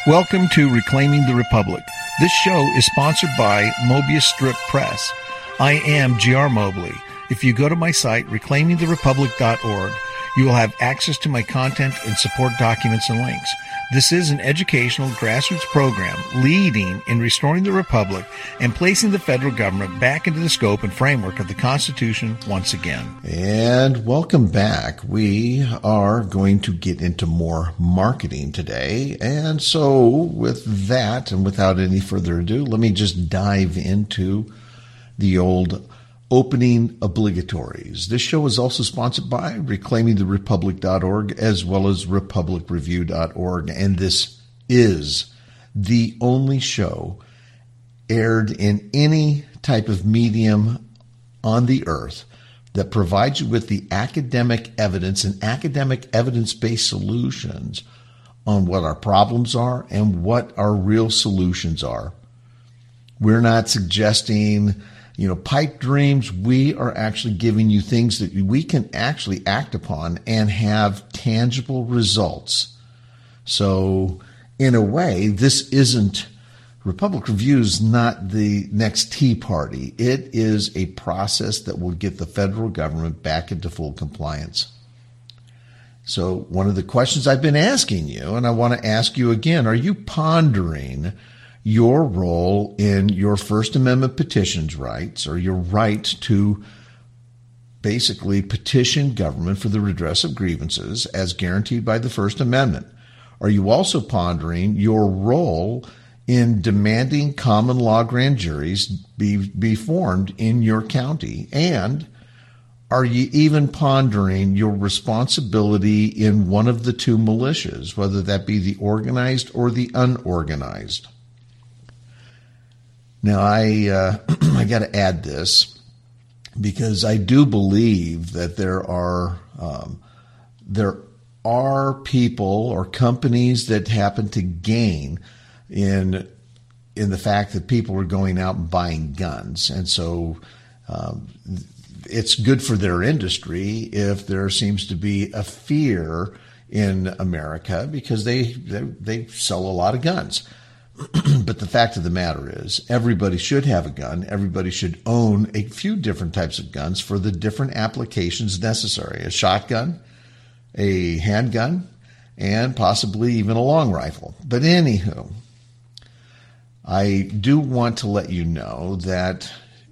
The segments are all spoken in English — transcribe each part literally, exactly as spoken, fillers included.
Welcome to Reclaiming the Republic. This show is sponsored by Mobius Strip Press. I am G R Mobley. If you go to my site, reclaiming the republic dot org, you will have access to my content and support documents and links. This is an educational grassroots program leading in restoring the Republic and placing the federal government back into the scope and framework of the Constitution once again. And welcome back. We are going to get into more marketing today. And so with that, and without any further ado, let me just dive into the old opening obligatories. This show is also sponsored by reclaiming the republic dot org as well as republic review dot org. And this is the only show aired in any type of medium on the earth that provides you with the academic evidence and academic evidence-based solutions on what our problems are and what our real solutions are. We're not suggesting You know, pipe dreams. We are actually giving you things that we can actually act upon and have tangible results. So in a way, this isn't, Republic Review is not the next Tea Party. It is a process that will get the federal government back into full compliance. So one of the questions I've been asking you, and I want to ask you again, are you pondering your role in your First Amendment petitions rights, or your right to basically petition government for the redress of grievances as guaranteed by the First Amendment? Are you also pondering your role in demanding common law grand juries be, be formed in your county? And are you even pondering your responsibility in one of the two militias, whether that be the organized or the unorganized? Now, I uh, I got to add this because I do believe that there are um, there are people or companies that happen to gain in in the fact that people are going out and buying guns, and so um, it's good for their industry if there seems to be a fear in America because they they, they sell a lot of guns. But the fact of the matter is, everybody should have a gun. Everybody should own a few different types of guns for the different applications necessary. A shotgun, a handgun, and possibly even a long rifle. But anywho, I do want to let you know that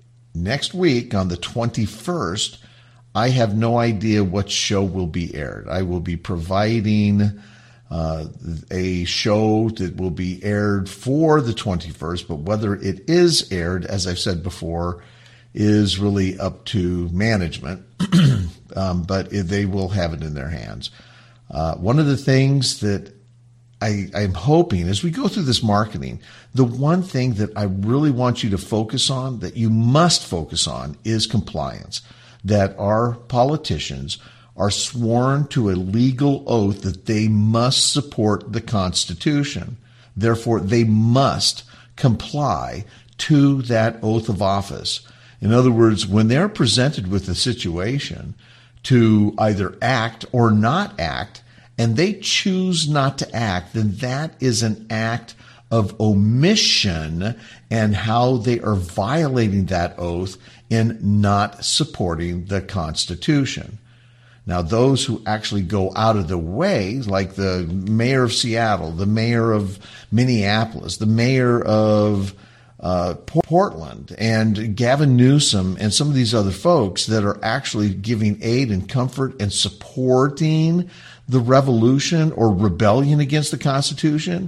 next week on the twenty-first, I have no idea what show will be aired. I will be providing Uh, a show that will be aired for the twenty-first, but whether it is aired, as I've said before, is really up to management, um, but they will have it in their hands. Uh, one of the things that I, I'm hoping as we go through this marketing, the one thing that I really want you to focus on, that you must focus on, is compliance, that our politicians are sworn to a legal oath that they must support the Constitution. Therefore, they must comply to that oath of office. In other words, when they're presented with a situation to either act or not act, and they choose not to act, then that is an act of omission and how they are violating that oath in not supporting the Constitution. Now, those who actually go out of the way, like the mayor of Seattle, the mayor of Minneapolis, the mayor of uh, Portland, and Gavin Newsom, and some of these other folks that are actually giving aid and comfort and supporting the revolution or rebellion against the Constitution,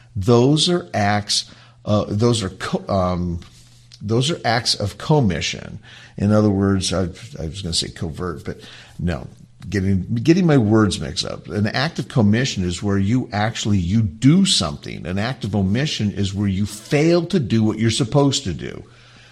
those are acts. Uh, those are co- um, those are acts of commission. In other words, I, I was going to say covert, but no. Getting getting my words mixed up. An act of commission is where you actually you do something. An act of omission is where you fail to do what you're supposed to do.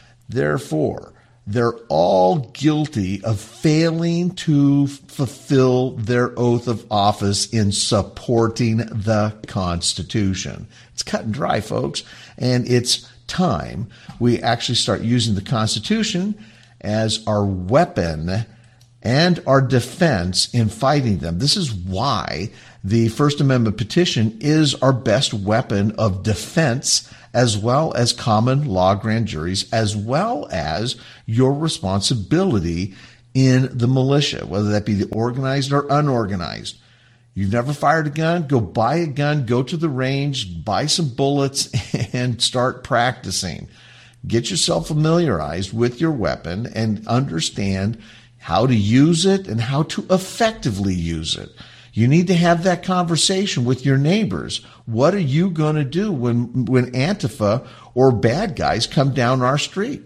Therefore, they're all guilty of failing to fulfill their oath of office in supporting the Constitution. It's cut and dry, folks, and it's time we actually start using the Constitution as our weapon and our defense in fighting them. This is why The First Amendment petition is our best weapon of defense, as well as common law grand juries, as well as your responsibility in the militia, whether that be the organized or unorganized. You've never fired a gun? Go buy a gun, go to the range, buy some bullets, and start practicing. Get yourself familiarized with your weapon and understand how to use it and how to effectively use it. You need to have that conversation with your neighbors. What are you going to do when, when Antifa or bad guys come down our street?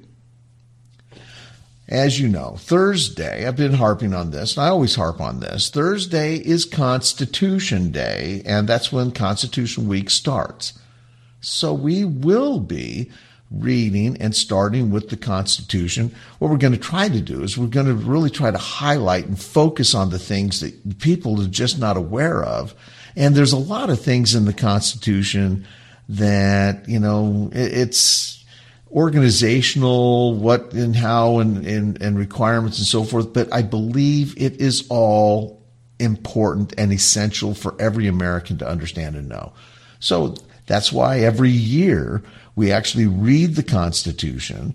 As you know, Thursday, I've been harping on this, and I always harp on this. Thursday is Constitution Day, and that's when Constitution Week starts. So we will be reading and starting with the Constitution. What we're going to try to do is we're going to really try to highlight and focus on the things that people are just not aware of. And there's a lot of things in the Constitution that, you know, it's organizational, what and how and, and, and requirements and so forth. But I believe it is all important and essential for every American to understand and know. So that's why every year we actually read the Constitution.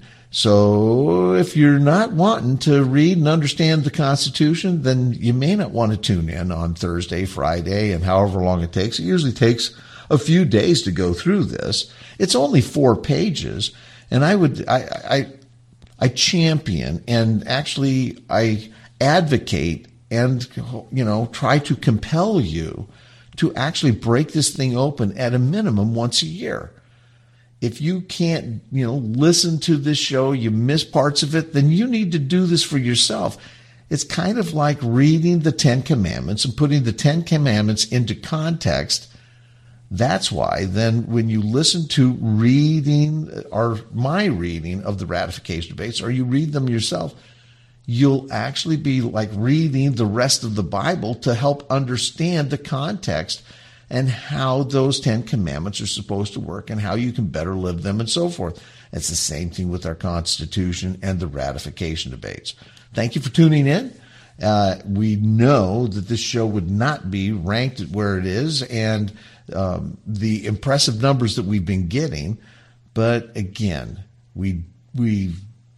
So if you're not wanting to read and understand the Constitution, then you may not want to tune in on Thursday, Friday, and however long it takes. It usually takes a few days to go through this. It's only four pages. And I would, I, I, I champion and actually I advocate and, you know, try to compel you to actually break this thing open at a minimum once a year. If you can't, you know, listen to this show, you miss parts of it, then you need to do this for yourself. It's kind of like reading the Ten Commandments and putting the Ten Commandments into context. That's why then when you listen to reading or my reading of the ratification debates, or you read them yourself, you'll actually be like reading the rest of the Bible to help understand the context and how those Ten Commandments are supposed to work and how you can better live them and so forth. It's the same thing with our Constitution and the ratification debates. Thank you for tuning in. Uh, we know that this show would not be ranked at where it is and um, the impressive numbers that we've been getting. But again, we we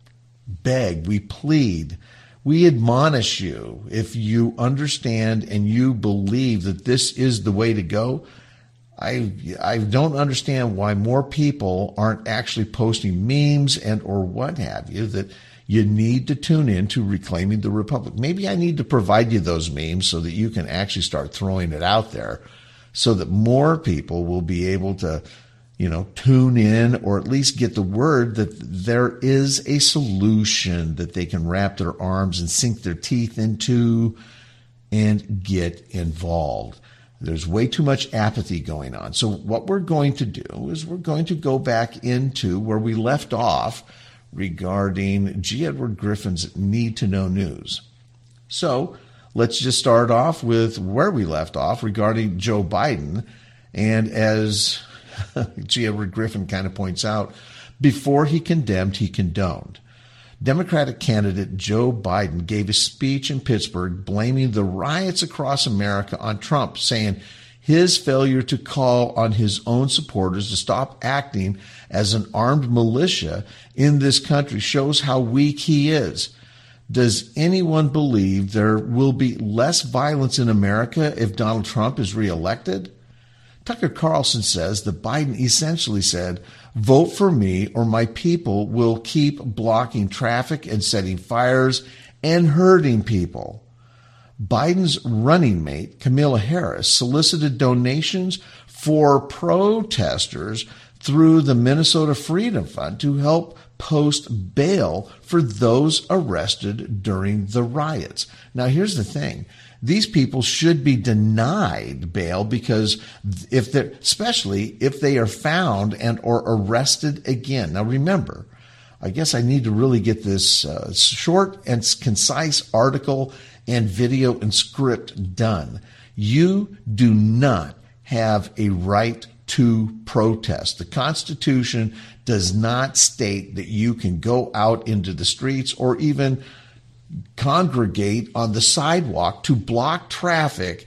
beg, we plead, we admonish you. If you understand and you believe that this is the way to go, I I don't understand why more people aren't actually posting memes and or what have you, that you need to tune in to Reclaiming the Republic. Maybe I need to provide you those memes so that you can actually start throwing it out there so that more people will be able to, you know, tune in or at least get the word that there is a solution that they can wrap their arms and sink their teeth into and get involved. There's way too much apathy going on. So what we're going to do is we're going to go back into where we left off regarding G. Edward Griffin's Need to Know News. So let's just start off with where we left off regarding Joe Biden. And as G. Edward Griffin kind of points out, before he condemned, he condoned. Democratic candidate Joe Biden gave a speech in Pittsburgh blaming the riots across America on Trump, saying his failure to call on his own supporters to stop acting as an armed militia in this country shows how weak he is. Does anyone believe there will be less violence in America if Donald Trump is reelected? Tucker Carlson says that Biden essentially said, vote for me or my people will keep blocking traffic and setting fires and hurting people. Biden's running mate, Kamala Harris, solicited donations for protesters through the Minnesota Freedom Fund to help post bail for those arrested during the riots. Now, here's the thing. These people should be denied bail because if they're, especially if they are found and or arrested again. Now, remember, I guess I need to really get this uh, short and concise article and video and script done. You do not have a right to protest. The Constitution does not state that you can go out into the streets or even congregate on the sidewalk to block traffic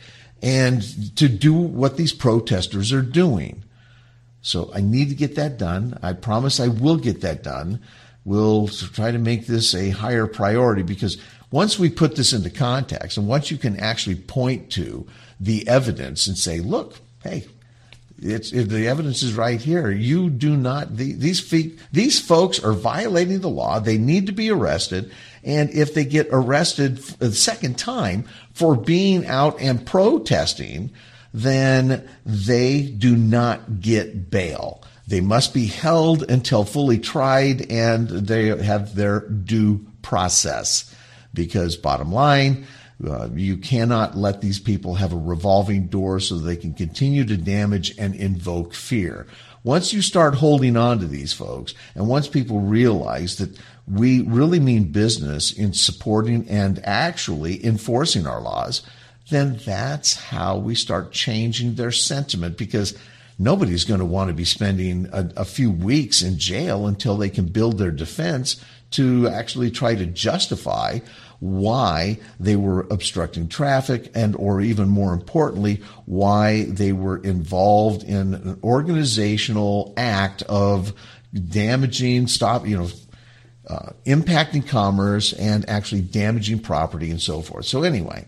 and to do what these protesters are doing. So I need to get that done. I promise I will get that done. We'll try to make this a higher priority, because once we put this into context and once you can actually point to the evidence and say, look, hey, it's, if the evidence is right here, you do not, the, these feet, these folks are violating the law. They need to be arrested. And if they get arrested the second time for being out and protesting, then they do not get bail. They must be held until fully tried and they have their due process. Because bottom line, uh, you cannot let these people have a revolving door so they can continue to damage and invoke fear. Once you start holding on to these folks, and once people realize that we really mean business in supporting and actually enforcing our laws, then that's how we start changing their sentiment, because nobody's going to want to be spending a, a few weeks in jail until they can build their defense to actually try to justify why they were obstructing traffic, and or even more importantly, why they were involved in an organizational act of damaging, stop, you know, uh, impacting commerce and actually damaging property and so forth. So anyway,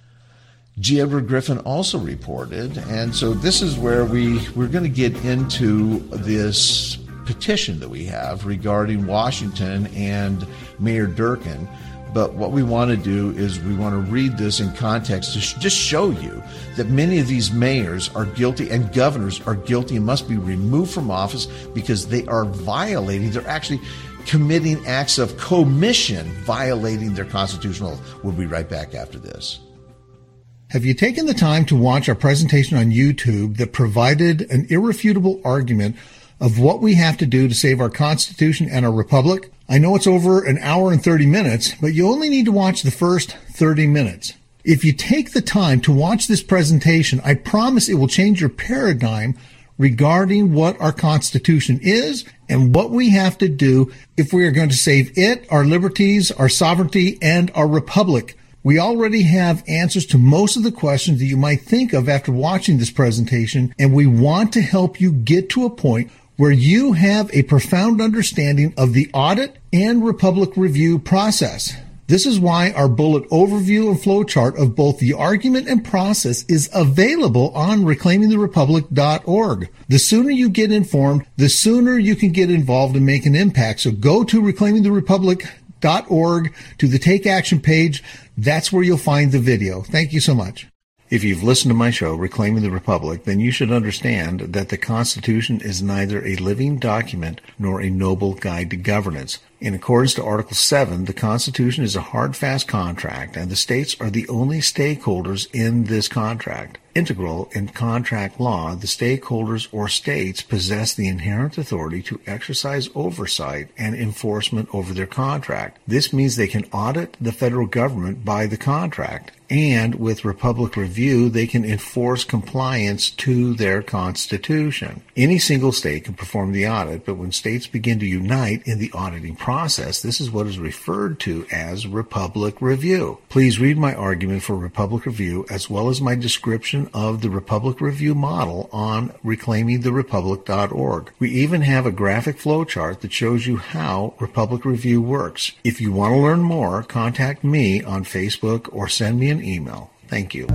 G. Edward Griffin also reported, and so this is where we, we're going to get into this petition that we have regarding Washington and Mayor Durkan. But what we want to do is we want to read this in context to sh- just show you that many of these mayors are guilty and governors are guilty and must be removed from office because they are violating, they're actually committing acts of commission violating their constitutional oath. We'll be right back after this. Have you taken the time to watch our presentation on YouTube that provided an irrefutable argument of what we have to do to save our Constitution and our Republic? I know it's over an hour and thirty minutes, but you only need to watch the first thirty minutes. If you take the time to watch this presentation, I promise it will change your paradigm regarding what our Constitution is and what we have to do if we are going to save it, our liberties, our sovereignty, and our Republic. We already have answers to most of the questions that you might think of after watching this presentation, and we want to help you get to a point where you have a profound understanding of the audit and Republic review process. This is why our bullet overview and flowchart of both the argument and process is available on reclaiming the republic dot org. The sooner you get informed, the sooner you can get involved and make an impact. So go to reclaiming the republic dot org to the Take Action page. That's where you'll find the video. Thank you so much. If you've listened to my show, Reclaiming the Republic, then you should understand that the Constitution is neither a living document nor a noble guide to governance. In accordance to Article seven, the Constitution is a hard, fast contract, and the states are the only stakeholders in this contract. Integral in contract law, the stakeholders or states possess the inherent authority to exercise oversight and enforcement over their contract. This means they can audit the federal government by the contract, and with Republic Review, they can enforce compliance to their Constitution. Any single state can perform the audit, but when states begin to unite in the auditing process, this is what is referred to as Republic Review. Please read my argument for Republic Review as well as my description of the Republic Review model on reclaiming the republic dot org. We even have a graphic flowchart that shows you how Republic Review works. If you want to learn more, contact me on Facebook or send me an email. Thank you.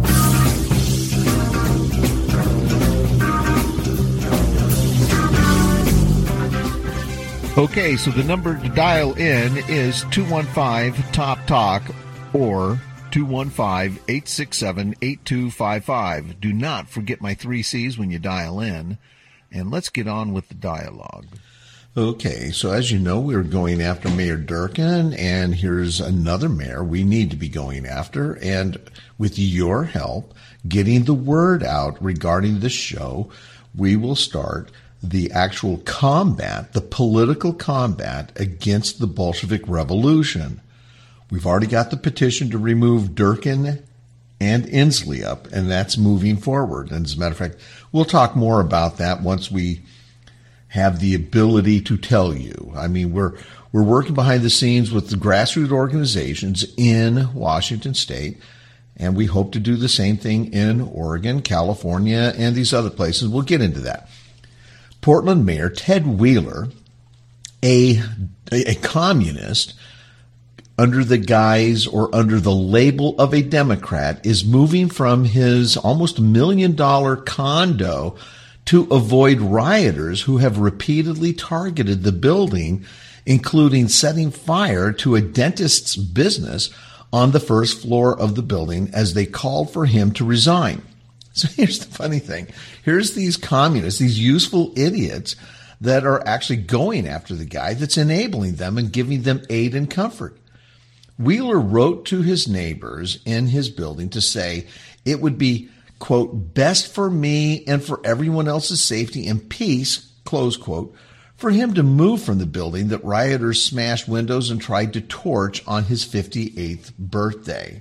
Okay, so the number to dial in is two one five top talk or two one five, eight six seven, eight two five five. Do not forget my three C's when you dial in, and let's get on with the dialogue. Okay, so as you know, we're going after Mayor Durkan, and here's another mayor we need to be going after, and with your help, getting the word out regarding this show, we will start the actual combat, the political combat against the Bolshevik Revolution. We've already got the petition to remove Durkan and Inslee up, and that's moving forward. And as a matter of fact, we'll talk more about that once we have the ability to tell you. I mean, we're we're working behind the scenes with the grassroots organizations in Washington State, And we hope to do the same thing in Oregon, California, and these other places. We'll get into that. Portland Mayor Ted Wheeler, a, a, a communist under the guise or under the label of a Democrat, is moving from his almost million dollar condo to avoid rioters who have repeatedly targeted the building, including setting fire to a dentist's business on the first floor of the building as they called for him to resign. So here's the funny thing. Here's these communists, these useful idiots that are actually going after the guy that's enabling them and giving them aid and comfort. Wheeler wrote to his neighbors in his building to say it would be, quote, best for me and for everyone else's safety and peace, close quote, for him to move from the building that rioters smashed windows and tried to torch on his fifty-eighth birthday.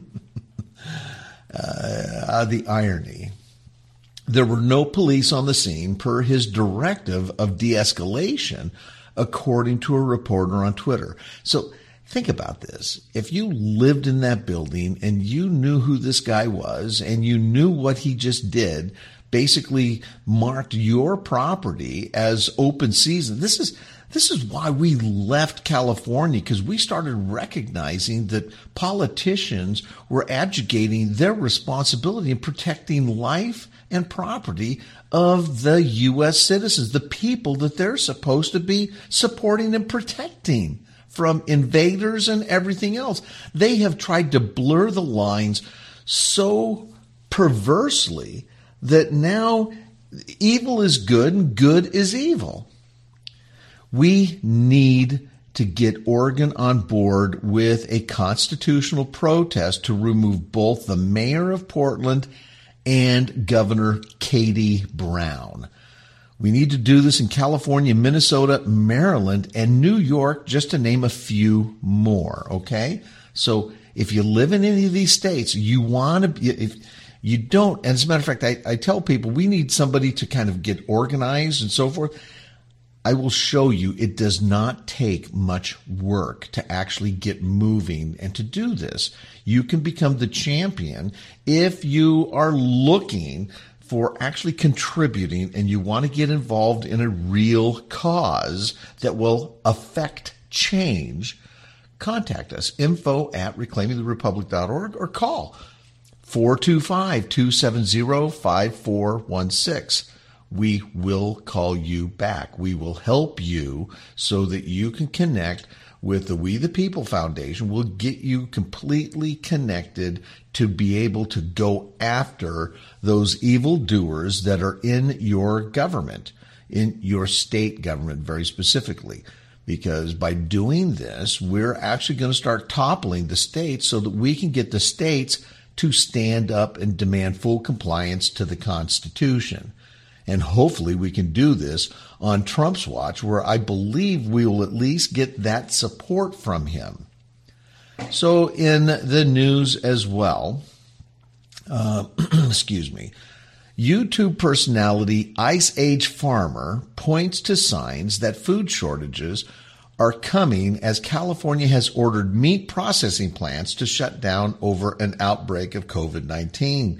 uh, the irony. There were no police on the scene per his directive of de-escalation, according to a reporter on Twitter. So think about this. If you lived in that building and you knew who this guy was and you knew what he just did, basically marked your property as open season. This is this is why we left California, because we started recognizing that politicians were abdicating their responsibility in protecting life and property of the U S citizens, the people that they're supposed to be supporting and protecting from invaders and everything else. They have tried to blur the lines so perversely that now evil is good and good is evil. We need to get Oregon on board with a constitutional protest to remove both the mayor of Portland and Governor Katie Brown. We need to do this in California, Minnesota, Maryland, and New York, just to name a few more, okay? So if you live in any of these states, you want to, if you don't, and as a matter of fact, I, I tell people we need somebody to kind of get organized and so forth. I will show you it does not take much work to actually get moving and to do this. You can become the champion if you are looking for actually contributing and you want to get involved in a real cause that will affect change. Contact us, info at reclaiming the republic dot org, or call four two five, two seven zero, five four one six. We will call you back. We will help you so that you can connect with the We the People Foundation. We'll get you completely connected to be able to go after those evildoers that are in your government, in your state government very specifically. Because by doing this, we're actually going to start toppling the states so that we can get the states to stand up and demand full compliance to the Constitution. And hopefully we can do this on Trump's watch, where I believe we will at least get that support from him. So in the news as well, uh, excuse me, YouTube personality Ice Age Farmer points to signs that food shortages are coming as California has ordered meat processing plants to shut down over an outbreak of COVID nineteen.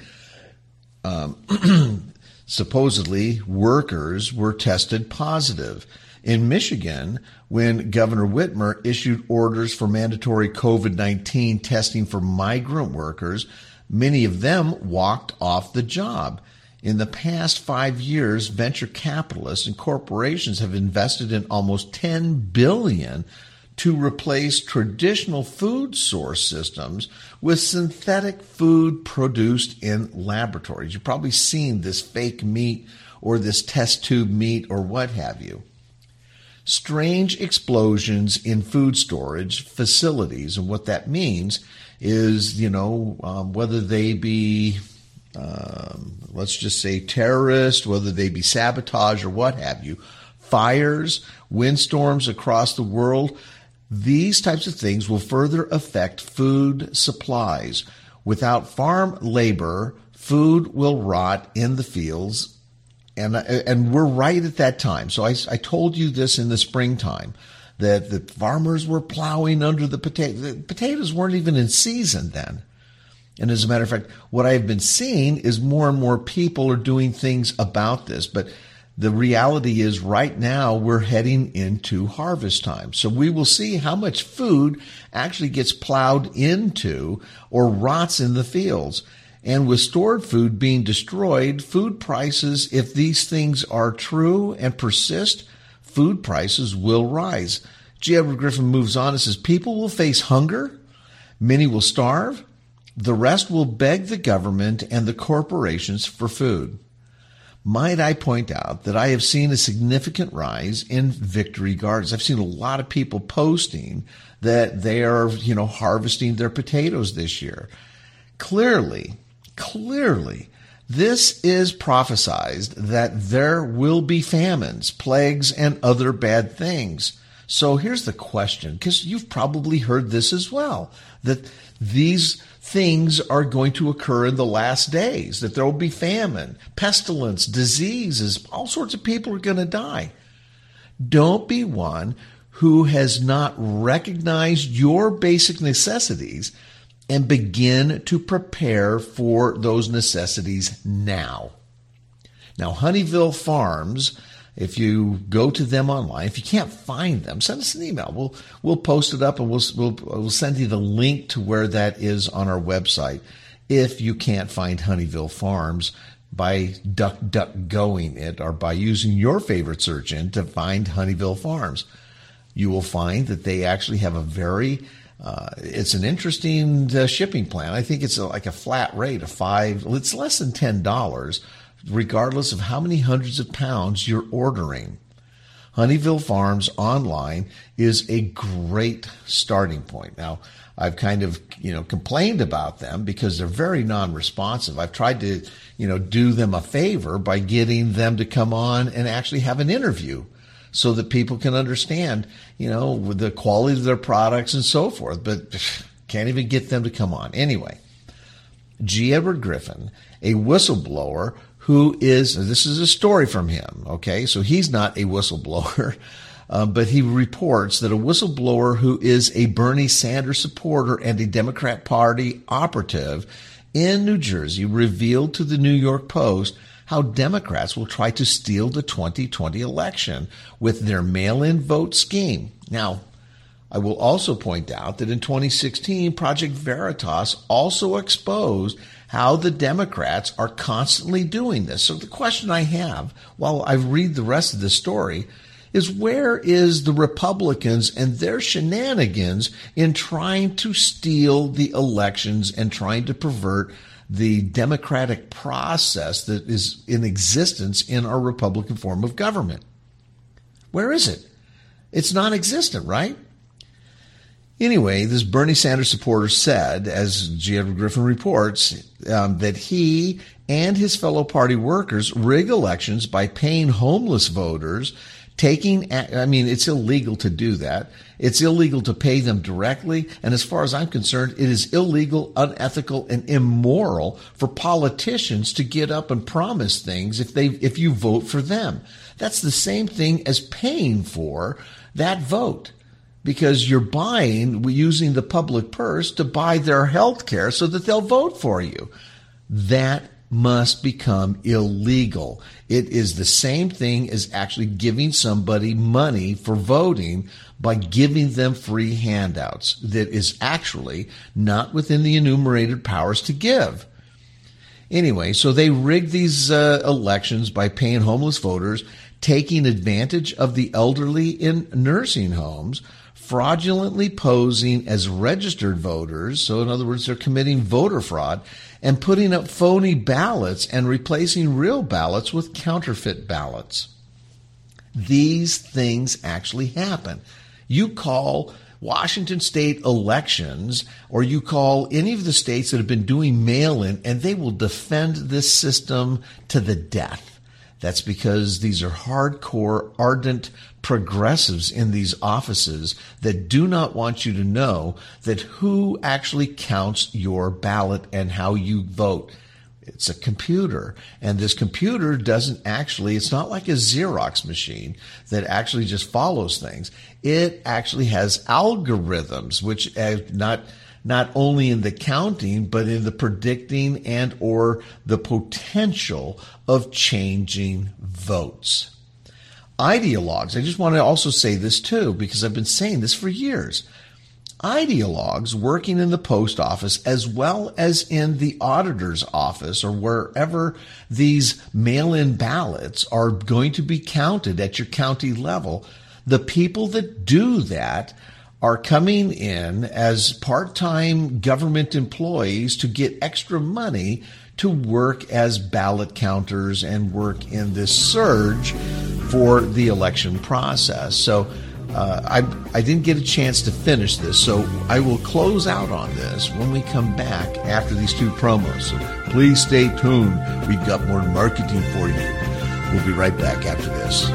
Um, supposedly, workers were tested positive. In Michigan, when Governor Whitmer issued orders for mandatory COVID nineteen testing for migrant workers, many of them walked off the job. In the past five years, venture capitalists and corporations have invested in almost ten billion dollars to replace traditional food source systems with synthetic food produced in laboratories. You've probably seen this fake meat or this test tube meat or what have you. Strange explosions in food storage facilities, and what that means is, you know, um, whether they be Um, let's just say terrorists, whether they be sabotage or what have you, fires, windstorms across the world, these types of things will further affect food supplies. Without farm labor, food will rot in the fields, and and we're right at that time. So I, I told you this in the springtime, that the farmers were plowing under the potatoes. The potatoes weren't even in season then. And as a matter of fact, what I've been seeing is more and more people are doing things about this. But the reality is right now we're heading into harvest time. So we will see how much food actually gets plowed into or rots in the fields. And with stored food being destroyed, food prices, if these things are true and persist, food prices will rise. G. Edward Griffin moves on and says, people will face hunger, many will starve, the rest will beg the government and the corporations for food. Might I point out that I have seen a significant rise in Victory Gardens. I've seen a lot of people posting that they are, you know, harvesting their potatoes this year. Clearly, clearly, this is prophesized that there will be famines, plagues, and other bad things. So here's the question, because you've probably heard this as well, that these things are going to occur in the last days, that there will be famine, pestilence, diseases, all sorts of people are going to die. Don't be one who has not recognized your basic necessities and begin to prepare for those necessities now. Now, Honeyville Farms, if you go to them online, if you can't find them, send us an email. We'll we'll post it up and we'll we'll, we'll send you the link to where that is on our website. If you can't find Honeyville Farms by duck duck going it or by using your favorite search engine to find Honeyville Farms, you will find that they actually have a very uh, it's an interesting uh, shipping plan. I think it's a, like a flat rate of five. It's less than ten dollars. Regardless of how many hundreds of pounds you're ordering. Honeyville Farms online is a great starting point. Now, I've kind of, you know, complained about them because they're very non-responsive. I've tried to, you know, do them a favor by getting them to come on and actually have an interview so that people can understand, you know, the quality of their products and so forth, but can't even get them to come on. Anyway, G. Edward Griffin, a whistleblower who is, this is a story from him, okay? So he's not a whistleblower, uh, but he reports that a whistleblower who is a Bernie Sanders supporter and a Democrat Party operative in New Jersey revealed to the New York Post how Democrats will try to steal the twenty twenty election with their mail-in vote scheme. Now, I will also point out that in twenty sixteen, Project Veritas also exposed how the Democrats are constantly doing this. So the question I have, while I read the rest of the story, is where is the Republicans and their shenanigans in trying to steal the elections and trying to pervert the democratic process that is in existence in our Republican form of government? Where is it? It's non-existent, right? Anyway, this Bernie Sanders supporter said, as G. Edward Griffin reports, um, that he and his fellow party workers rig elections by paying homeless voters, taking, I mean, it's illegal to do that. It's illegal to pay them directly. And as far as I'm concerned, it is illegal, unethical, and immoral for politicians to get up and promise things if they, if you vote for them. That's the same thing as paying for that vote, because you're buying, using the public purse to buy their health care so that they'll vote for you. That must become illegal. It is the same thing as actually giving somebody money for voting by giving them free handouts that is actually not within the enumerated powers to give. Anyway, so they rigged these uh, elections by paying homeless voters, taking advantage of the elderly in nursing homes, fraudulently posing as registered voters, so in other words, they're committing voter fraud, and putting up phony ballots and replacing real ballots with counterfeit ballots. These things actually happen. You call Washington state elections, or you call any of the states that have been doing mail-in, and they will defend this system to the death. That's because these are hardcore, ardent progressives in these offices that do not want you to know that who actually counts your ballot and how you vote. It's a computer, and this computer doesn't actually, it's not like a Xerox machine that actually just follows things. It actually has algorithms, which uh, not not only in the counting, but in the predicting and or the potential of changing votes. Ideologues, I just want to also say this too, because I've been saying this for years. Ideologues working in the post office as well as in the auditor's office or wherever these mail-in ballots are going to be counted at your county level, the people that do that are coming in as part-time government employees to get extra money to work as ballot counters and work in this surge for the election process. So uh, I, I didn't get a chance to finish this, so I will close out on this when we come back after these two promos. So please stay tuned. We've got more marketing for you. We'll be right back after this.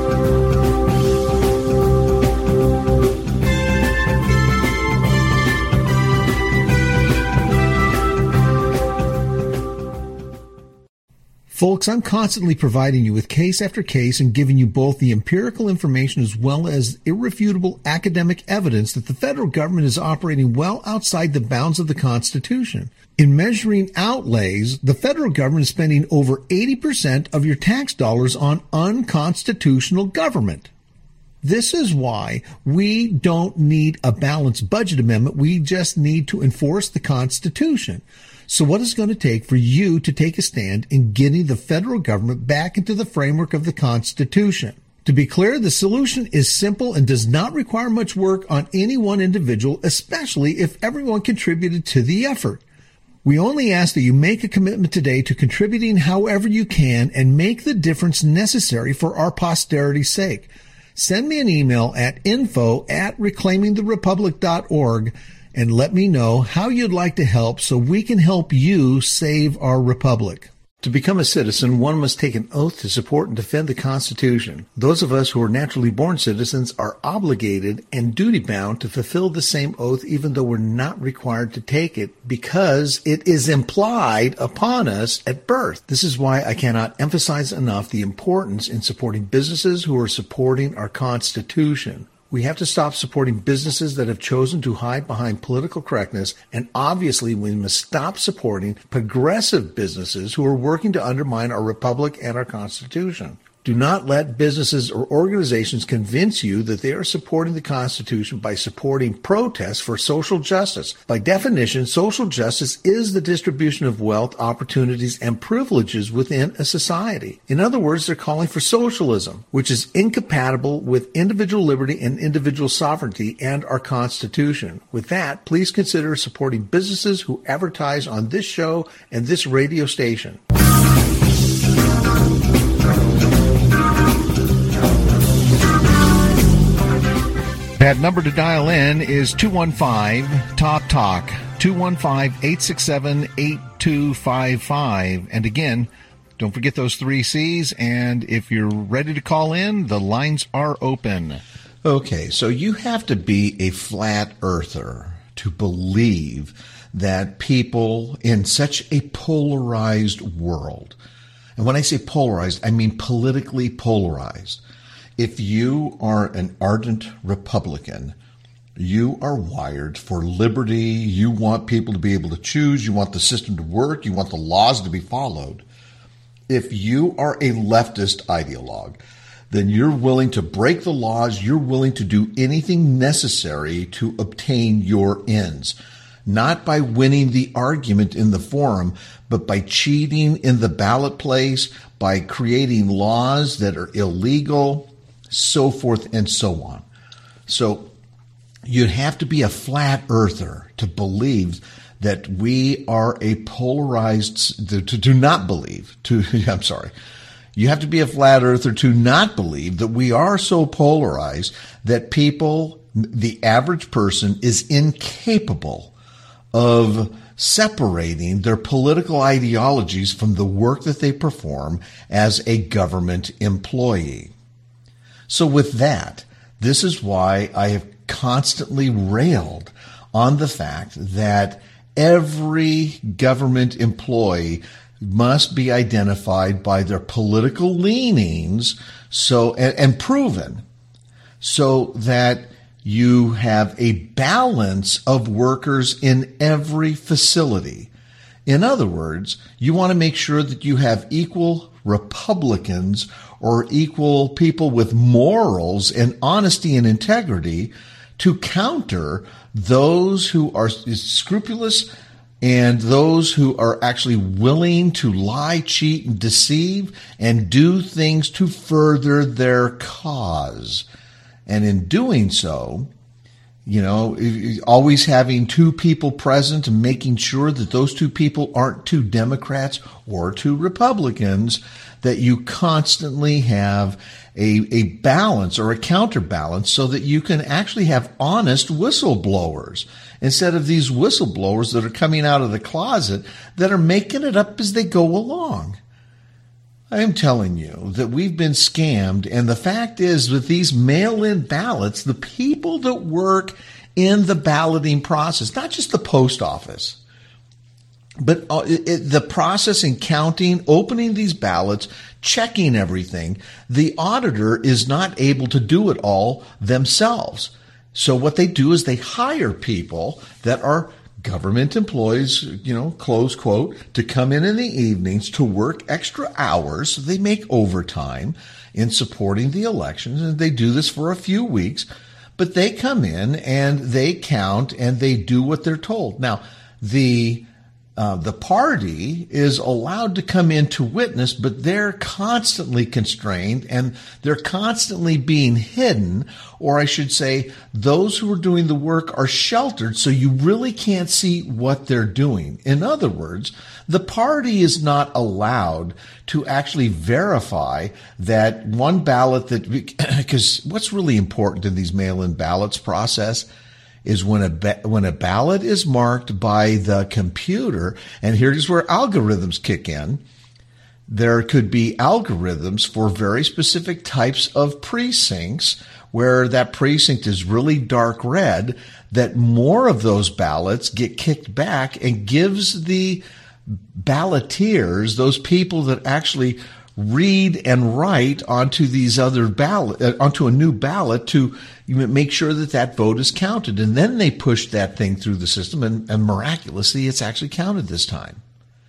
Folks, I'm constantly providing you with case after case and giving you both the empirical information as well as irrefutable academic evidence that the federal government is operating well outside the bounds of the Constitution. In measuring outlays, the federal government is spending over eighty percent of your tax dollars on unconstitutional government. This is why we don't need a balanced budget amendment. We just need to enforce the Constitution. So what is it going to take for you to take a stand in getting the federal government back into the framework of the Constitution? To be clear, the solution is simple and does not require much work on any one individual, especially if everyone contributed to the effort. We only ask that you make a commitment today to contributing however you can and make the difference necessary for our posterity's sake. Send me an email at info at reclaiming the republic dot org and let me know how you'd like to help so we can help you save our republic. To become a citizen, one must take an oath to support and defend the Constitution. Those of us who are naturally born citizens are obligated and duty-bound to fulfill the same oath even though we're not required to take it because it is implied upon us at birth. This is why I cannot emphasize enough the importance in supporting businesses who are supporting our Constitution. We have to stop supporting businesses that have chosen to hide behind political correctness, and obviously we must stop supporting progressive businesses who are working to undermine our republic and our Constitution. Do not let businesses or organizations convince you that they are supporting the Constitution by supporting protests for social justice. By definition, social justice is the distribution of wealth, opportunities, and privileges within a society. In other words, they're calling for socialism, which is incompatible with individual liberty and individual sovereignty and our Constitution. With that, please consider supporting businesses who advertise on this show and this radio station. That number to dial in is two one five, talk talk, two one five, eight six seven, eight two five five. And again, don't forget those three C's, and if you're ready to call in, the lines are open. Okay, so you have to be a flat earther to believe that people in such a polarized world, and when I say polarized, I mean politically polarized. If you are an ardent Republican, you are wired for liberty. You want people to be able to choose. You want the system to work. You want the laws to be followed. If you are a leftist ideologue, then you're willing to break the laws. You're willing to do anything necessary to obtain your ends, not by winning the argument in the forum, but by cheating in the ballot place, by creating laws that are illegal, so forth and so on. So you'd have to be a flat earther to believe that we are a polarized, to, to do not believe, to, I'm sorry. You have to be a flat earther to not believe that we are so polarized that people, the average person, is incapable of separating their political ideologies from the work that they perform as a government employee. So with that, this is why I have constantly railed on the fact that every government employee must be identified by their political leanings so and, and proven so that you have a balance of workers in every facility. In other words, you want to make sure that you have equal Republicans or equal people with morals and honesty and integrity to counter those who are scrupulous and those who are actually willing to lie, cheat, and deceive and do things to further their cause. And in doing so, you know, always having two people present and making sure that those two people aren't two Democrats or two Republicans, that you constantly have a, a balance or a counterbalance so that you can actually have honest whistleblowers instead of these whistleblowers that are coming out of the closet that are making it up as they go along. I am telling you that we've been scammed, and the fact is with these mail-in ballots, the people that work in the balloting process, not just the post office, but uh, it, it, the process in counting, opening these ballots, checking everything, the auditor is not able to do it all themselves. So what they do is they hire people that are government employees, you know, close quote, to come in in the evenings to work extra hours. So they make overtime in supporting the elections, and they do this for a few weeks. But they come in and they count and they do what they're told. Now, the Uh, the party is allowed to come in to witness, but they're constantly constrained and they're constantly being hidden, or I should say, those who are doing the work are sheltered, so you really can't see what they're doing. In other words, the party is not allowed to actually verify that one ballot that, because what's really important in these mail-in ballots process is when a ba- when a ballot is marked by the computer, and here's where algorithms kick in. There could be algorithms for very specific types of precincts where that precinct is really dark red, that more of those ballots get kicked back and gives the balloteers, those people that actually read and write onto these other ballot, uh, onto a new ballot to make sure that that vote is counted. And then they push that thing through the system, and, and miraculously, it's actually counted this time.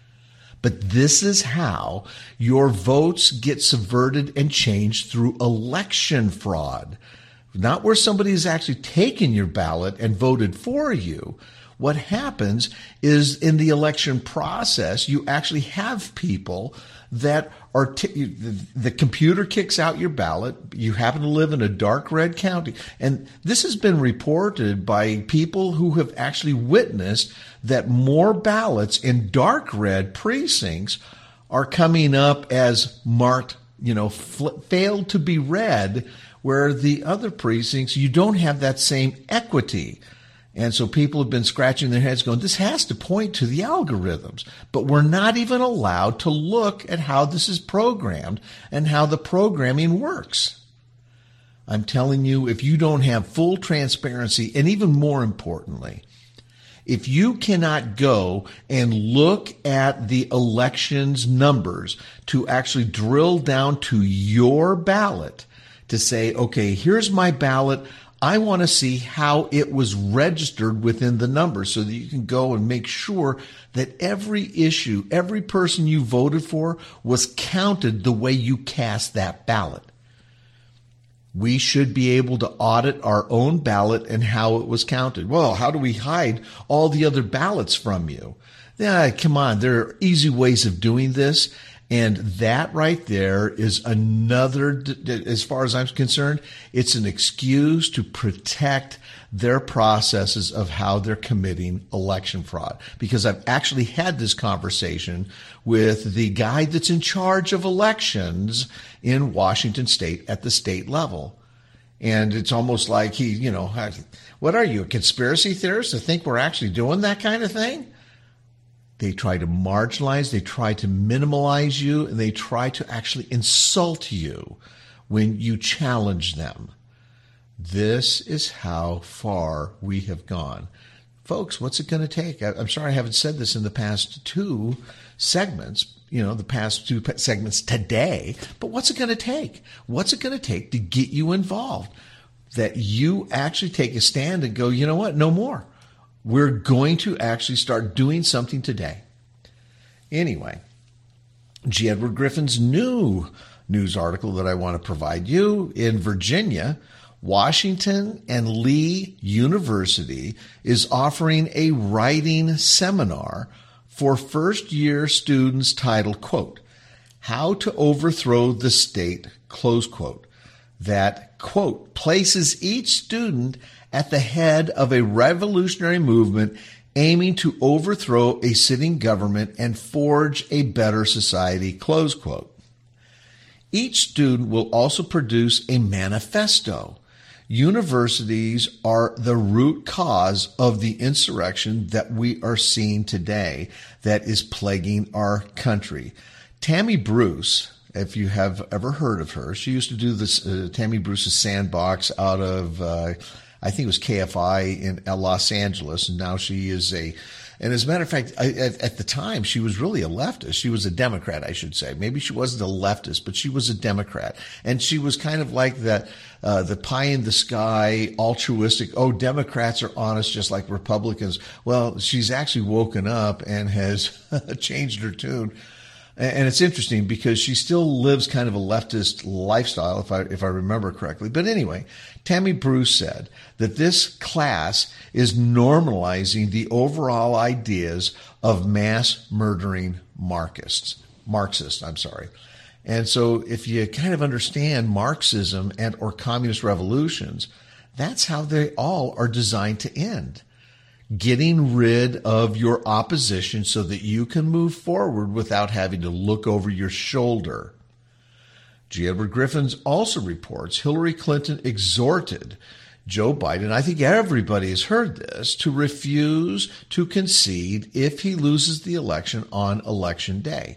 But this is how your votes get subverted and changed through election fraud. Not where somebody has actually taken your ballot and voted for you. What happens is in the election process, you actually have people that are, t- the, the computer kicks out your ballot. You happen to live in a dark red county. And this has been reported by people who have actually witnessed that more ballots in dark red precincts are coming up as marked, you know, fl- failed to be read, where the other precincts, you don't have that same equity. And so people have been scratching their heads going, this has to point to the algorithms. But we're not even allowed to look at how this is programmed and how the programming works. I'm telling you, if you don't have full transparency, and even more importantly, if you cannot go and look at the elections numbers to actually drill down to your ballot to say, okay, here's my ballot. I want to see how it was registered within the numbers so that you can go and make sure that every issue, every person you voted for was counted the way you cast that ballot. We should be able to audit our own ballot and how it was counted. Well, how do we hide all the other ballots from you? Yeah, come on. There are easy ways of doing this. And that right there is another, as far as I'm concerned, it's an excuse to protect their processes of how they're committing election fraud. Because I've actually had this conversation with the guy that's in charge of elections in Washington State at the state level. And it's almost like he, you know, what are you, a conspiracy theorist to think we're actually doing that kind of thing? They try to marginalize, they try to minimalize you, and they try to actually insult you when you challenge them. This is how far we have gone. Folks, what's it going to take? I'm sorry I haven't said this in the past two segments, you know, the past two segments today, but what's it going to take? What's it going to take to get you involved? that you actually take a stand and go, you know what, no more. We're going to actually start doing something today. Anyway, G. Edward Griffin's new news article that I want to provide you. In Virginia, Washington and Lee University is offering a writing seminar for first-year students titled, quote, How to Overthrow the State, close quote. That, quote, places each student at the head of a revolutionary movement aiming to overthrow a sitting government and forge a better society, close quote. Each student will also produce a manifesto. Universities are the root cause of the insurrection that we are seeing today that is plaguing our country. Tammy Bruce, if you have ever heard of her, she used to do this, uh, Tammy Bruce's Sandbox out of, uh, I think it was K F I in Los Angeles, and now she is a, and as a matter of fact, I, at, at the time, she was really a leftist. She was a Democrat, I should say. Maybe she wasn't a leftist, but she was a Democrat. And she was kind of like that, uh, the pie in the sky, altruistic, oh, Democrats are honest just like Republicans. Well, she's actually woken up and has changed her tune. And it's interesting because she still lives kind of a leftist lifestyle, if I if I remember correctly. But anyway, Tammy Bruce said that this class is normalizing the overall ideas of mass murdering Marxists. Marxists, I'm sorry. And so if you kind of understand Marxism and or communist revolutions, that's how they all are designed to end. Getting rid of your opposition so that you can move forward without having to look over your shoulder. G. Edward Griffin also reports Hillary Clinton exhorted Joe Biden, I think everybody has heard this, to refuse to concede if he loses the election on election day.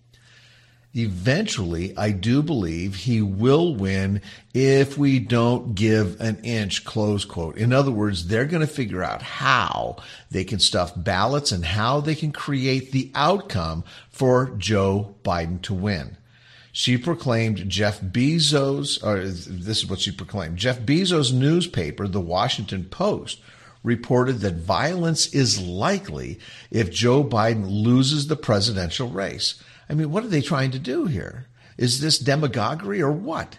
Eventually, I do believe he will win if we don't give an inch, close quote. In other words, they're going to figure out how they can stuff ballots and how they can create the outcome for Joe Biden to win. She proclaimed Jeff Bezos, or this is what she proclaimed, Jeff Bezos' newspaper, The Washington Post, reported that violence is likely if Joe Biden loses the presidential race. I mean, what are they trying to do here? Is this demagoguery or what?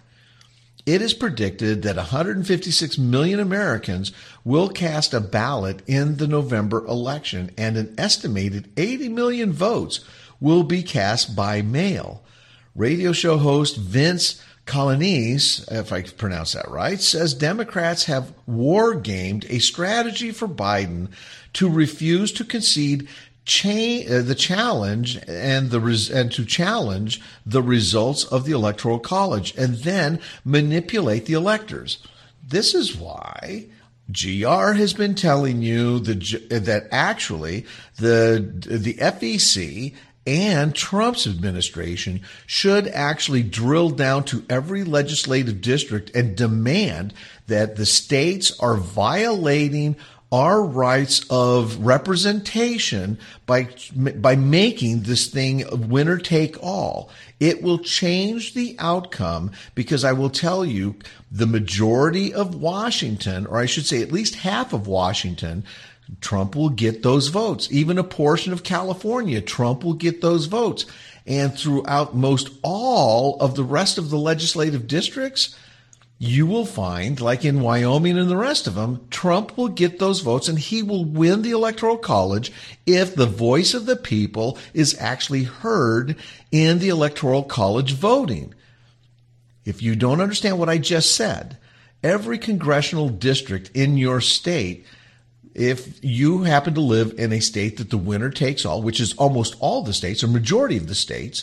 It is predicted that one hundred fifty-six million Americans will cast a ballot in the November election, and an estimated eighty million votes will be cast by mail. Radio show host Vince Coglianese, if I pronounce that right, says Democrats have war-gamed a strategy for Biden to refuse to concede Cha- uh, the challenge and the res- and to challenge the results of the Electoral College and then manipulate the electors. This is why G R has been telling you the, that actually the the F E C and Trump's administration should actually drill down to every legislative district and demand that the states are violating our rights of representation by by making this thing winner take all. It will change the outcome because I will tell you the majority of Washington, or I should say at least half of Washington, Trump will get those votes. Even a portion of California, Trump will get those votes. And throughout most all of the rest of the legislative districts, you will find, like in Wyoming and the rest of them, Trump will get those votes and he will win the Electoral College if the voice of the people is actually heard in the Electoral College voting. If you don't understand what I just said, every congressional district in your state, if you happen to live in a state that the winner takes all, which is almost all the states or majority of the states,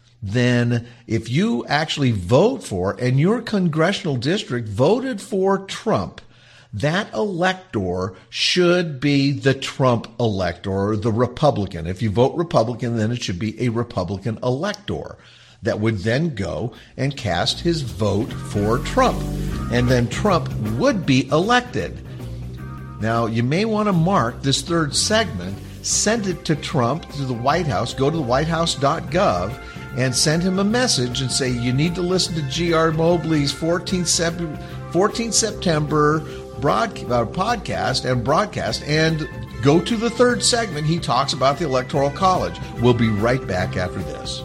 then if you actually vote for, and your congressional district voted for Trump, that elector should be the Trump elector, the Republican. If you vote Republican, then it should be a Republican elector that would then go and cast his vote for Trump. And then Trump would be elected. Now, you may want to mark this third segment, send it to Trump, to the White House, go to the white house dot gov, and send him a message and say, you need to listen to G R Mobley's fourteenth September broad, uh, podcast and broadcast, and go to the third segment. He talks about the Electoral College. We'll be right back after this.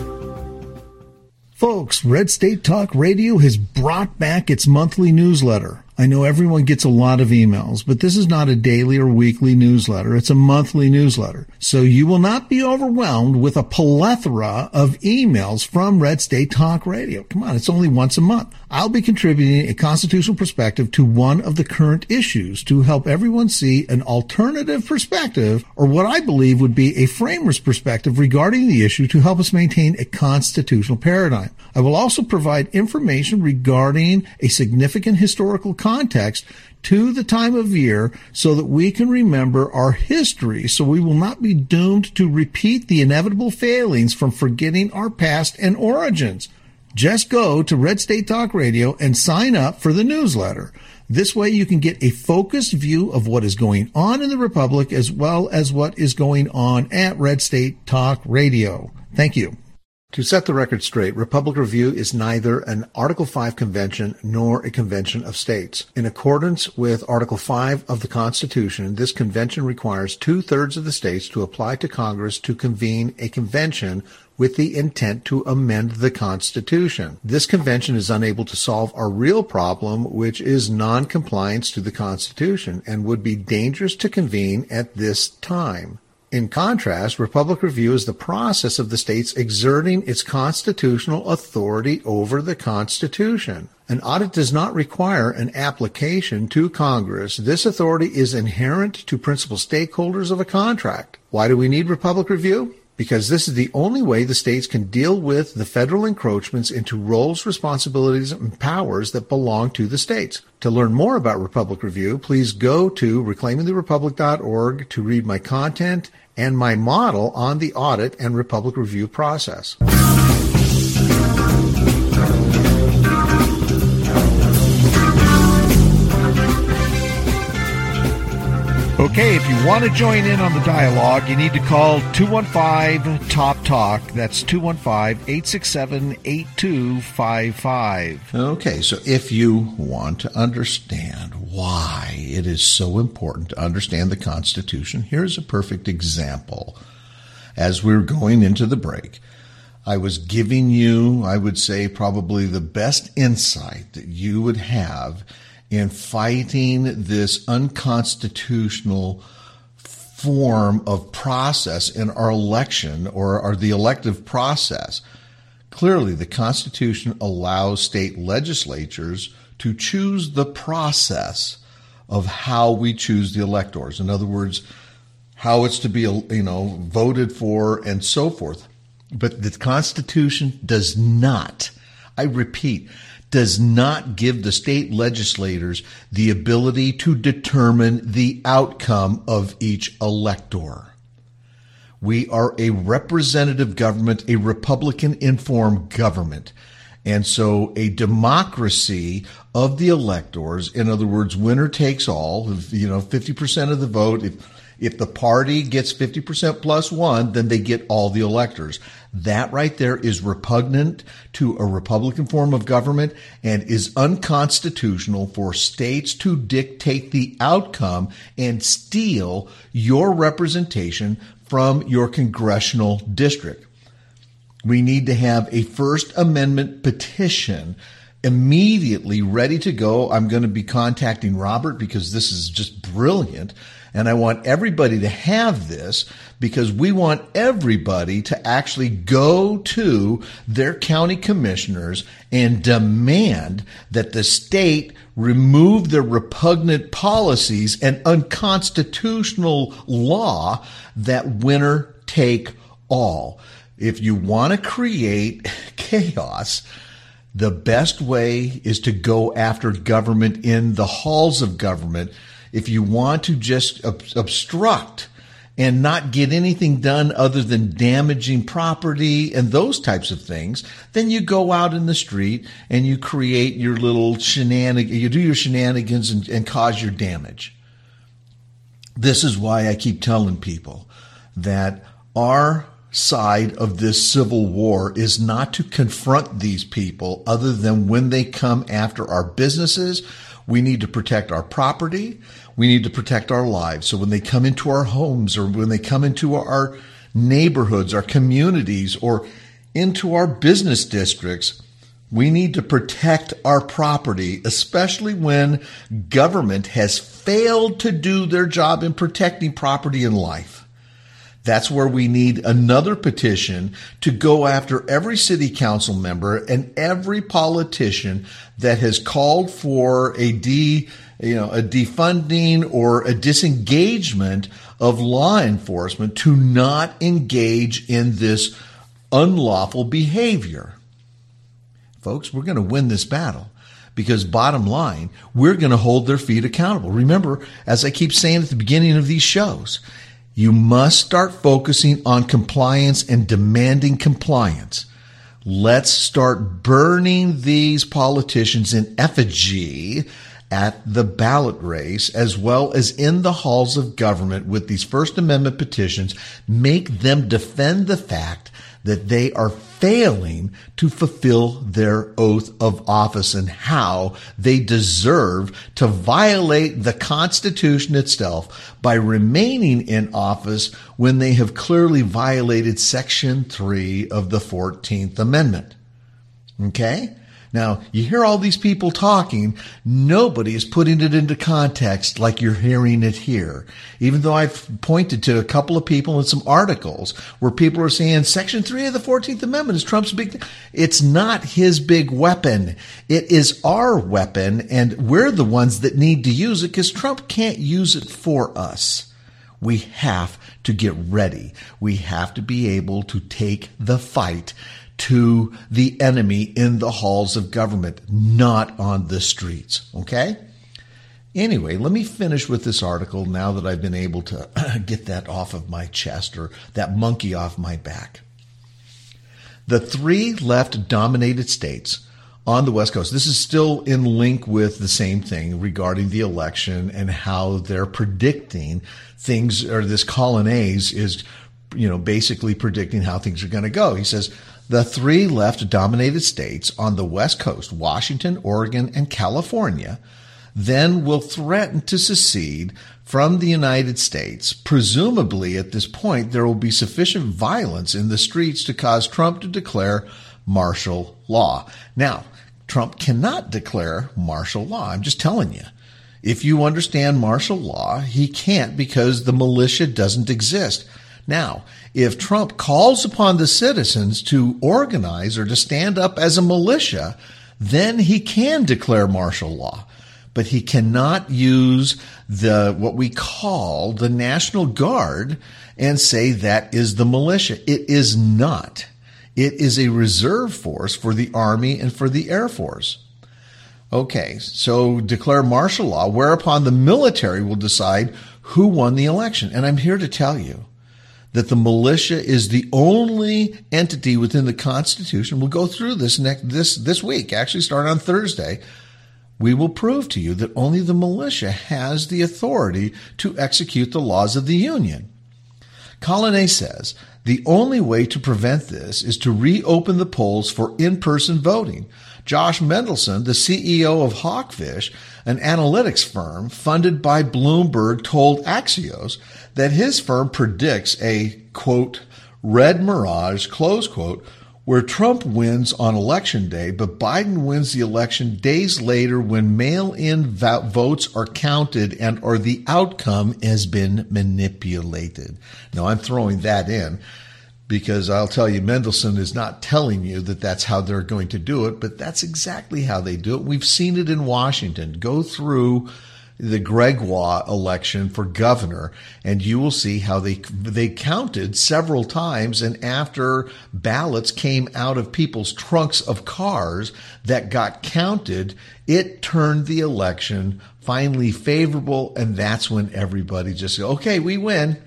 Folks, Red State Talk Radio has brought back its monthly newsletter. I know everyone gets a lot of emails, but this is not a daily or weekly newsletter. It's a monthly newsletter. So you will not be overwhelmed with a plethora of emails from Red State Talk Radio. Come on, it's only once a month. I'll be contributing a constitutional perspective to one of the current issues to help everyone see an alternative perspective, or what I believe would be a framer's perspective regarding the issue to help us maintain a constitutional paradigm. I will also provide information regarding a significant historical context to the time of year so that we can remember our history, so we will not be doomed to repeat the inevitable failings from forgetting our past and origins. Just go to Red State Talk Radio and sign up for the newsletter. This way you can get a focused view of what is going on in the Republic as well as what is going on at Red State Talk Radio. Thank you. To set the record straight, Republic Review is neither an Article five convention nor a convention of states. In accordance with Article five of the Constitution, this convention requires two-thirds of the states to apply to Congress to convene a convention with the intent to amend the Constitution. This convention is unable to solve our real problem, which is non-compliance to the Constitution, and would be dangerous to convene at this time. In contrast, Republic Review is the process of the states exerting its constitutional authority over the Constitution. An audit does not require an application to Congress. This authority is inherent to principal stakeholders of a contract. Why do we need Republic Review? Because this is the only way the states can deal with the federal encroachments into roles, responsibilities, and powers that belong to the states. To learn more about Republic Review, please go to reclaiming the republic dot org to read my content and my model on the audit and Republic Review process. Okay, if you want to join in on the dialogue, you need to call two one five, T O P, TALK. That's two one five, eight six seven, eight two five five. Okay, so if you want to understand why it is so important to understand the Constitution, here's a perfect example. As we were going into the break, I was giving you, I would say, probably the best insight that you would have in fighting this unconstitutional form of process in our election or, or the elective process. Clearly, the Constitution allows state legislatures to choose the process of how we choose the electors. In other words, how it's to be, you know, voted for and so forth. But the Constitution does not, I repeat, does not give the state legislators the ability to determine the outcome of each elector. We are a representative government, a Republican-informed government. And so a democracy of the electors, in other words, winner takes all, you know, fifty percent of the vote. If, if the party gets fifty percent plus one, then they get all the electors. That right there is repugnant to a Republican form of government and is unconstitutional for states to dictate the outcome and steal your representation from your congressional district. We need to have a First Amendment petition immediately ready to go. I'm going to be contacting Robert because this is just brilliant. And I want everybody to have this because we want everybody to actually go to their county commissioners and demand that the state remove their repugnant policies and unconstitutional law that winner take all. If you want to create chaos, the best way is to go after government in the halls of government. If you want to just ob- obstruct and not get anything done other than damaging property and those types of things, then you go out in the street and you create your little shenanigans, you do your shenanigans and, and cause your damage. This is why I keep telling people that our side of this civil war is not to confront these people other than when they come after our businesses. We need to protect our property. We need to protect our lives. So when they come into our homes or when they come into our neighborhoods, our communities, or into our business districts, we need to protect our property, especially when government has failed to do their job in protecting property and life. That's where we need another petition to go after every city council member and every politician that has called for a de, you know, a defunding or a disengagement of law enforcement to not engage in this unlawful behavior. Folks, we're going to win this battle because bottom line, we're going to hold their feet accountable. Remember, as I keep saying at the beginning of these shows, you must start focusing on compliance and demanding compliance. Let's start burning these politicians in effigy at the ballot race, as well as in the halls of government with these First Amendment petitions. Make them defend the fact that they are failing to fulfill their oath of office and how they deserve to violate the Constitution itself by remaining in office when they have clearly violated Section three of the fourteenth Amendment. Okay? Now, you hear all these people talking. Nobody is putting it into context like you're hearing it here. Even though I've pointed to a couple of people in some articles where people are saying Section three of the fourteenth Amendment is Trump's big thing. It's not his big weapon. It is our weapon, and we're the ones that need to use it because Trump can't use it for us. We have to get ready. We have to be able to take the fight to the enemy in the halls of government, not on the streets. Okay? Anyway, let me finish with this article now that I've been able to get that off of my chest or that monkey off my back. The three left-dominated states on the West Coast, this is still in link with the same thing regarding the election and how they're predicting things, or this Colonnais is, you know, basically predicting how things are going to go. He says, the three left-dominated states on the West Coast, Washington, Oregon, and California, then will threaten to secede from the United States. Presumably, at this point, there will be sufficient violence in the streets to cause Trump to declare martial law. Now, Trump cannot declare martial law. I'm just telling you. If you understand martial law, he can't because the militia doesn't exist. Now, if Trump calls upon the citizens to organize or to stand up as a militia, then he can declare martial law. But he cannot use the what we call the National Guard and say that is the militia. It is not. It is a reserve force for the Army and for the Air Force. Okay, so declare martial law, whereupon the military will decide who won the election. And I'm here to tell you that the militia is the only entity within the Constitution. We'll go through this next this this week, actually start on Thursday. We will prove to you that only the militia has the authority to execute the laws of the Union. Colonnais says the only way to prevent this is to reopen the polls for in-person voting. Josh Mendelson, the C E O of Hawkfish, an analytics firm funded by Bloomberg, told Axios that his firm predicts a, quote, red mirage, close quote, where Trump wins on Election Day, but Biden wins the election days later when mail-in votes are counted and or the outcome has been manipulated. Now, I'm throwing that in because I'll tell you, Mendelson is not telling you that that's how they're going to do it, but that's exactly how they do it. We've seen it in Washington. Go through the Gregoire election for governor, and you will see how they they counted several times, and after ballots came out of people's trunks of cars that got counted, it turned the election finally favorable, and that's when everybody just said, okay, we win.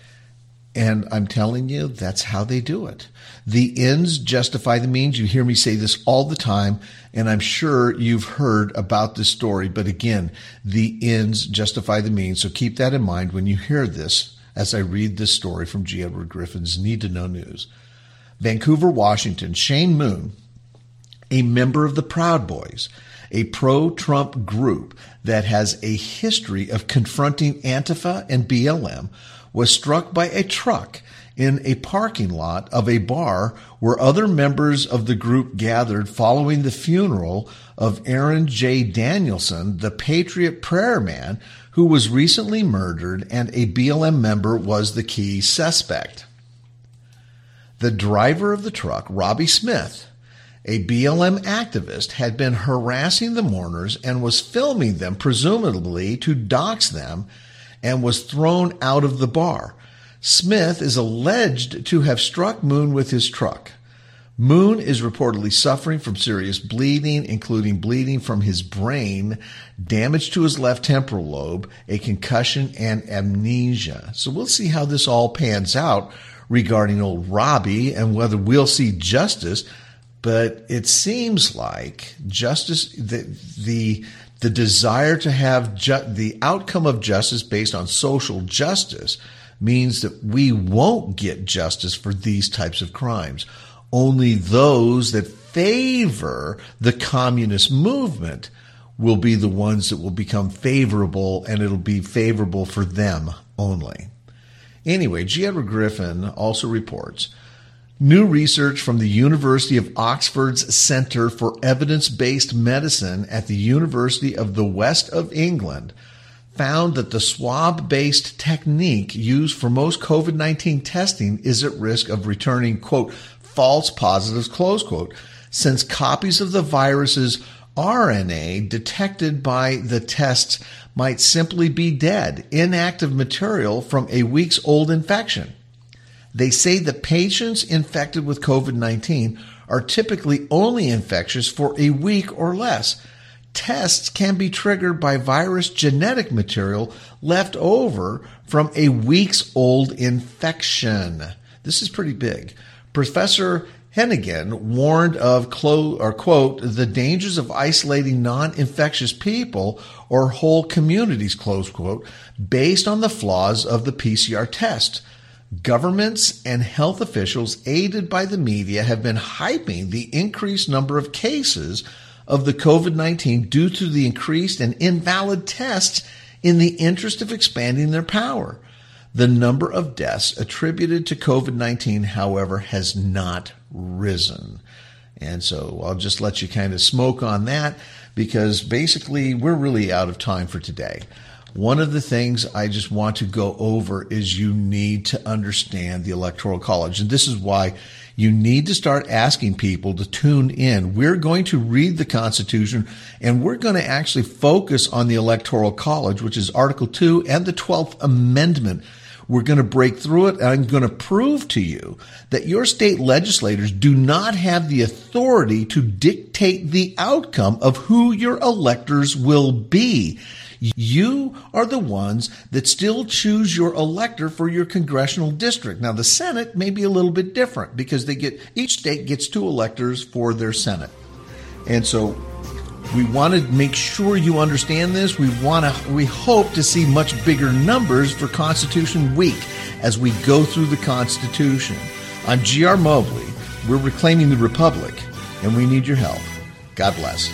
And I'm telling you, that's how they do it. The ends justify the means. You hear me say this all the time, and I'm sure you've heard about this story. But again, the ends justify the means. So keep that in mind when you hear this as I read this story from G. Edward Griffin's Need to Know News. Vancouver, Washington, Shane Moon, a member of the Proud Boys, a pro-Trump group that has a history of confronting Antifa and B L M, was struck by a truck in a parking lot of a bar where other members of the group gathered following the funeral of Aaron J. Danielson, the Patriot Prayer Man, who was recently murdered, and a B L M member was the key suspect. The driver of the truck, Robbie Smith, a B L M activist, had been harassing the mourners and was filming them, presumably to dox them, and was thrown out of the bar. Smith is alleged to have struck Moon with his truck. Moon is reportedly suffering from serious bleeding, including bleeding from his brain, damage to his left temporal lobe, a concussion, and amnesia. So we'll see how this all pans out regarding old Robbie and whether we'll see justice. But it seems like justice, the the, the desire to have ju- the outcome of justice based on social justice means that we won't get justice for these types of crimes. Only those that favor the communist movement will be the ones that will become favorable, and it'll be favorable for them only. Anyway, G. Edward Griffin also reports new research from the University of Oxford's Centre for Evidence-Based Medicine at the University of the West of England found that the swab-based technique used for most COVID nineteen testing is at risk of returning, quote, false positives, close quote, since copies of the virus's R N A detected by the tests might simply be dead, inactive material from a week's old infection. They say that patients infected with COVID nineteen are typically only infectious for a week or less. Tests can be triggered by virus genetic material left over from a week's old infection. This is pretty big. Professor Hennigan warned of, clo- or quote, the dangers of isolating non-infectious people or whole communities, close quote, based on the flaws of the P C R test. Governments and health officials aided by the media have been hyping the increased number of cases of the COVID nineteen due to the increased and invalid tests in the interest of expanding their power. The number of deaths attributed to COVID nineteen, however, has not risen. And so I'll just let you kind of smoke on that, because basically we're really out of time for today. One of the things I just want to go over is you need to understand the Electoral College. And this is why you need to start asking people to tune in. We're going to read the Constitution, and we're going to actually focus on the Electoral College, which is Article two and the twelfth Amendment. We're going to break through it, and I'm going to prove to you that your state legislators do not have the authority to dictate the outcome of who your electors will be. You are the ones that still choose your elector for your congressional district. Now, the Senate may be a little bit different because they get each state gets two electors for their Senate. And so we want to make sure you understand this. We want to, we hope to see much bigger numbers for Constitution Week as we go through the Constitution. I'm G R Mobley. We're reclaiming the Republic, and we need your help. God bless.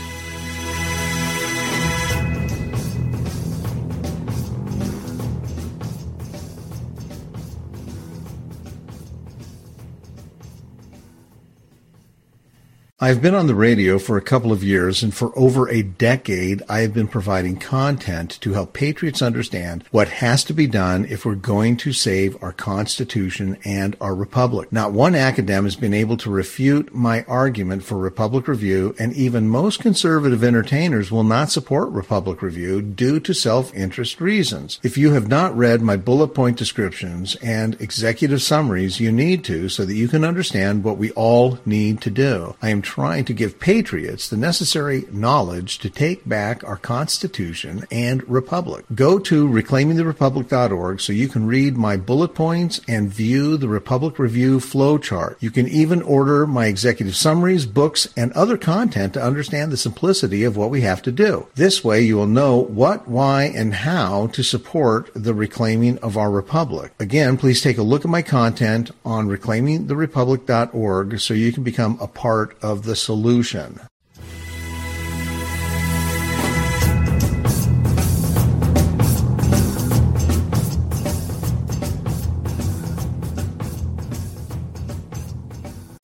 I've been on the radio for a couple of years, and for over a decade, I have been providing content to help patriots understand what has to be done if we're going to save our Constitution and our Republic. Not one academic has been able to refute my argument for Republic Review, and even most conservative entertainers will not support Republic Review due to self-interest reasons. If you have not read my bullet point descriptions and executive summaries, you need to, so that you can understand what we all need to do. I am trying to give patriots the necessary knowledge to take back our Constitution and Republic. Go to reclaiming the republic dot org so you can read my bullet points and view the Republic Review flowchart. You can even order my executive summaries, books, and other content to understand the simplicity of what we have to do. This way you will know what, why, and how to support the reclaiming of our republic. Again, please take a look at my content on reclaiming the republic dot org so you can become a part of the solution.